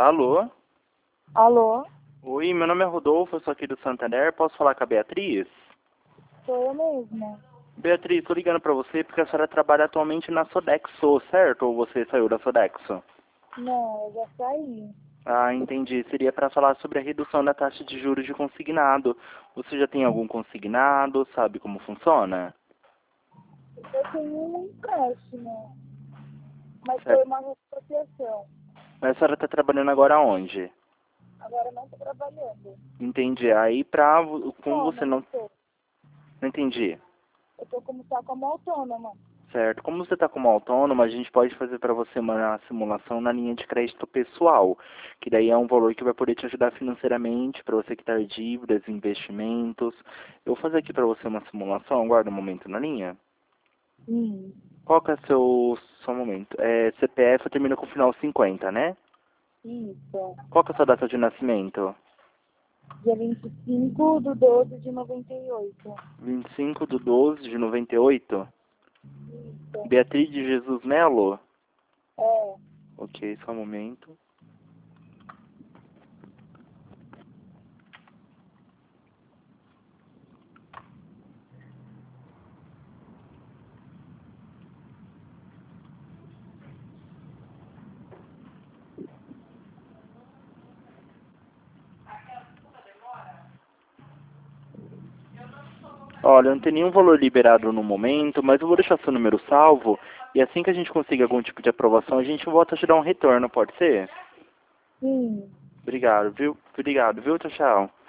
Alô? Alô? Oi, meu nome é Rodolfo, eu sou aqui do Santander. Posso falar com a Beatriz? Sou eu mesma. Beatriz, tô ligando pra você porque a senhora trabalha atualmente na Sodexo, certo? Ou você saiu da Sodexo? Não, eu já saí. Ah, entendi. Seria para falar sobre a redução da taxa de juros de consignado. Você já tem algum consignado? Sabe como funciona? Eu tenho um empréstimo, mas foi Certo. uma negociação. Mas a senhora está trabalhando agora onde? Agora eu não estou trabalhando. Entendi. Aí pra... Como você Autônoma, não... estou. Não entendi. Eu estou como só como autônoma. Certo. Como você está como autônomo, a gente pode fazer para você uma simulação na linha de crédito pessoal, que daí é um valor que vai poder te ajudar financeiramente para você quitar dívidas, investimentos. Eu vou fazer aqui para você uma simulação, aguarda um momento na linha. Sim. Qual que é só um momento? CPF termina com o final 50, né? Isso. Qual que é a sua data de nascimento? Dia 25/12/98. 25/12/98. Isso. Beatriz de Jesus Melo? É. Ok, só um momento. Olha, não tem nenhum valor liberado no momento, mas eu vou deixar seu número salvo e assim que a gente conseguir algum tipo de aprovação, a gente volta a te dar um retorno, pode ser? Sim. Obrigado, viu? Obrigado, viu? Tchau, tchau.